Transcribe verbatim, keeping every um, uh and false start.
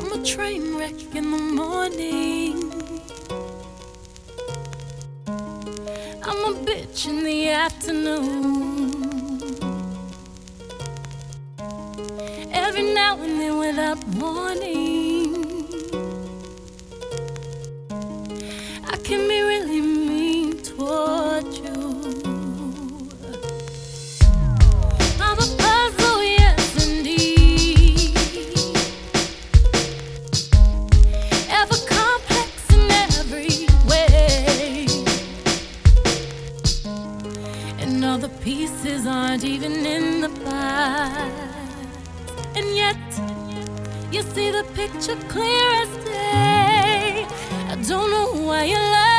I'm a train wreck in the morning. I'm a bitch in the afternoon. Every now and then without warning, I can be really mean toward you. I'm a puzzle, yes indeed. Ever complex in every way, and all the pieces aren't even in the pie. And yet, you see the picture clear as day. I don't know why you love